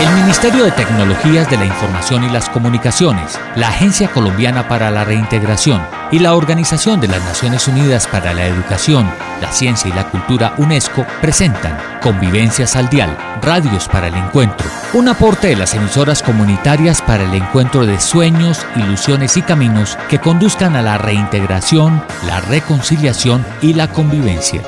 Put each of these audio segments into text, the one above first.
El Ministerio de Tecnologías de la Información y las Comunicaciones, la Agencia Colombiana para la Reintegración y la Organización de las Naciones Unidas para la Educación, la Ciencia y la Cultura UNESCO presentan Convivencias al Dial, Radios para el Encuentro, un aporte de las emisoras comunitarias para el encuentro de sueños, ilusiones y caminos que conduzcan a la reintegración, la reconciliación y la convivencia.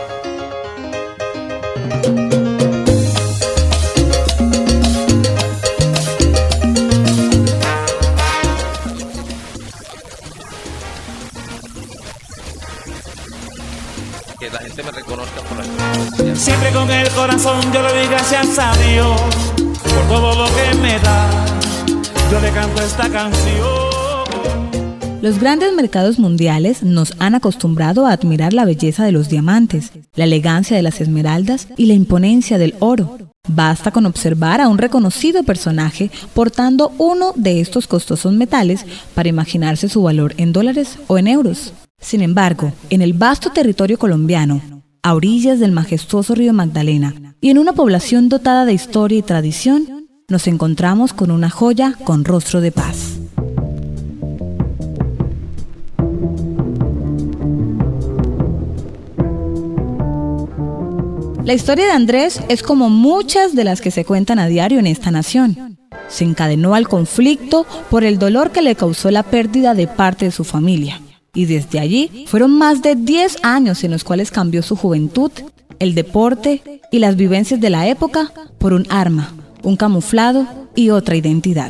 Que la gente me reconozca por la experiencia. Siempre con el corazón yo le doy gracias a Dios por todo lo que me da. Yo le canto esta canción. Los grandes mercados mundiales nos han acostumbrado a admirar la belleza de los diamantes, la elegancia de las esmeraldas y la imponencia del oro. Basta con observar a un reconocido personaje portando uno de estos costosos metales para imaginarse su valor en dólares o en euros. Sin embargo, en el vasto territorio colombiano, a orillas del majestuoso río Magdalena y en una población dotada de historia y tradición, nos encontramos con una joya con rostro de paz. La historia de Andrés es como muchas de las que se cuentan a diario en esta nación. Se encadenó al conflicto por el dolor que le causó la pérdida de parte de su familia. Y desde allí fueron más de 10 años en los cuales cambió su juventud, el deporte y las vivencias de la época por un arma, un camuflado y otra identidad.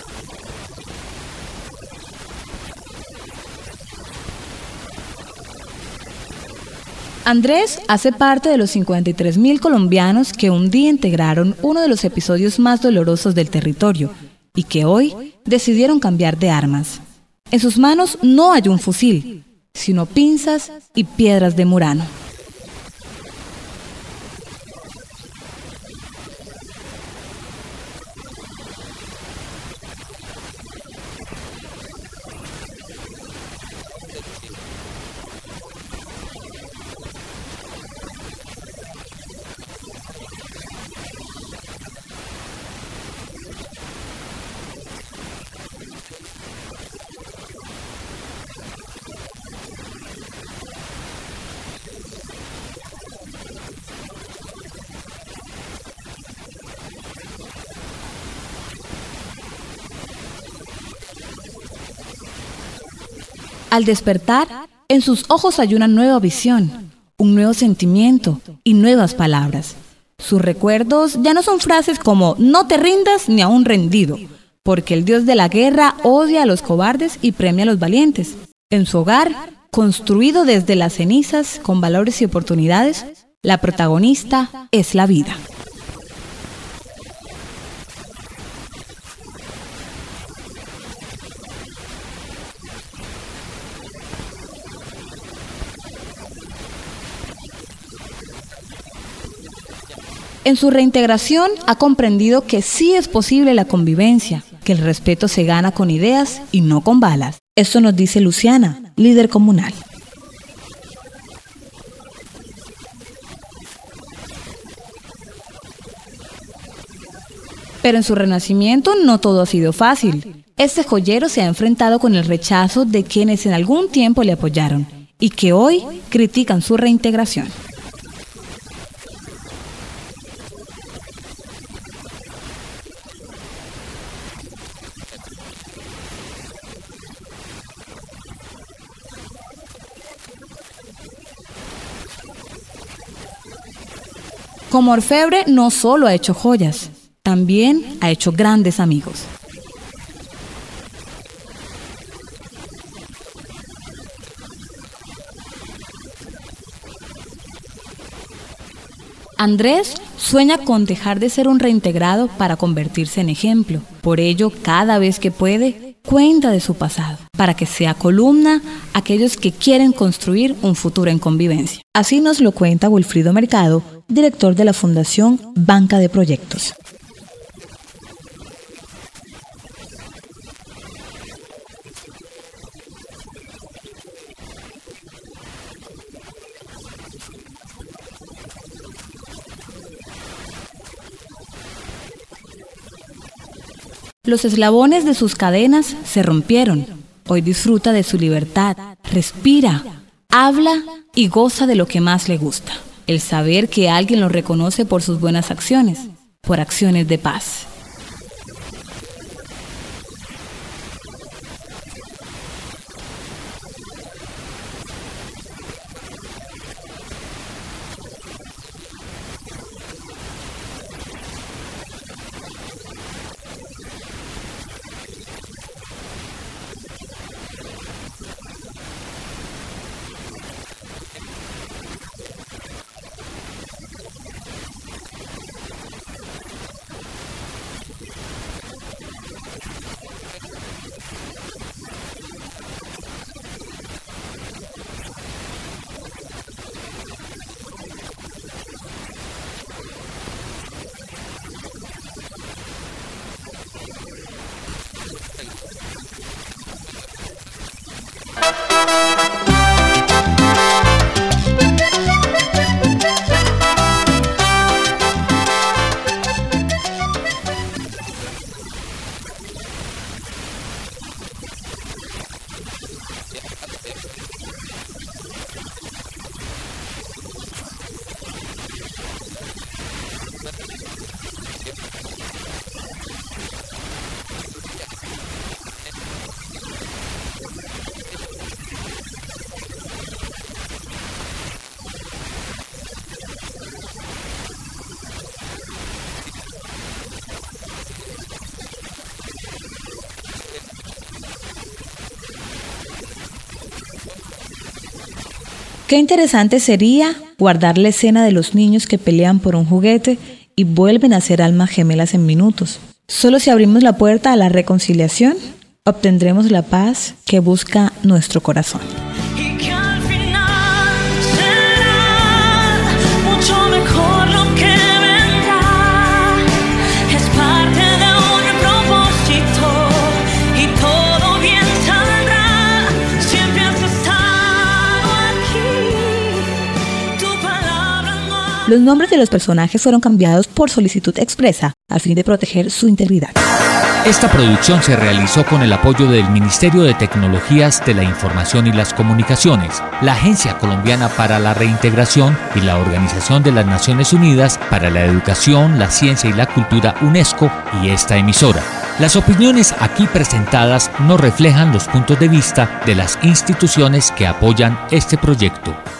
Andrés hace parte de los 53.000 colombianos que un día integraron uno de los episodios más dolorosos del territorio y que hoy decidieron cambiar de armas. En sus manos no hay un fusil, sino pinzas y piedras de Murano. Al despertar, en sus ojos hay una nueva visión, un nuevo sentimiento y nuevas palabras. Sus recuerdos ya no son frases como "no te rindas ni a un rendido", porque el dios de la guerra odia a los cobardes y premia a los valientes. En su hogar, construido desde las cenizas con valores y oportunidades, la protagonista es la vida. En su reintegración ha comprendido que sí es posible la convivencia, que el respeto se gana con ideas y no con balas. Esto nos dice Luciana, líder comunal. Pero en su renacimiento no todo ha sido fácil. Este joyero se ha enfrentado con el rechazo de quienes en algún tiempo le apoyaron y que hoy critican su reintegración. Como orfebre no solo ha hecho joyas, también ha hecho grandes amigos. Andrés sueña con dejar de ser un reintegrado para convertirse en ejemplo. Por ello, cada vez que puede, cuenta de su pasado, para que sea columna aquellos que quieren construir un futuro en convivencia. Así nos lo cuenta Wilfrido Mercado, director de la Fundación Banca de Proyectos. Los eslabones de sus cadenas se rompieron. Hoy disfruta de su libertad, respira, habla y goza de lo que más le gusta. El saber que alguien lo reconoce por sus buenas acciones, por acciones de paz. Qué interesante sería guardar la escena de los niños que pelean por un juguete y vuelven a ser almas gemelas en minutos. Solo si abrimos la puerta a la reconciliación, obtendremos la paz que busca nuestro corazón. Y que al final será mucho mejor lo que vendrá. Es parte de un propósito y todo bien saldrá. Siempre has estado aquí. Tu palabra no ha... Los nombres de los personajes fueron cambiados por solicitud expresa a fin de proteger su integridad. Esta producción se realizó con el apoyo del Ministerio de Tecnologías de la Información y las Comunicaciones, la Agencia Colombiana para la Reintegración y la Organización de las Naciones Unidas para la Educación, la Ciencia y la Cultura UNESCO y esta emisora. Las opiniones aquí presentadas no reflejan los puntos de vista de las instituciones que apoyan este proyecto.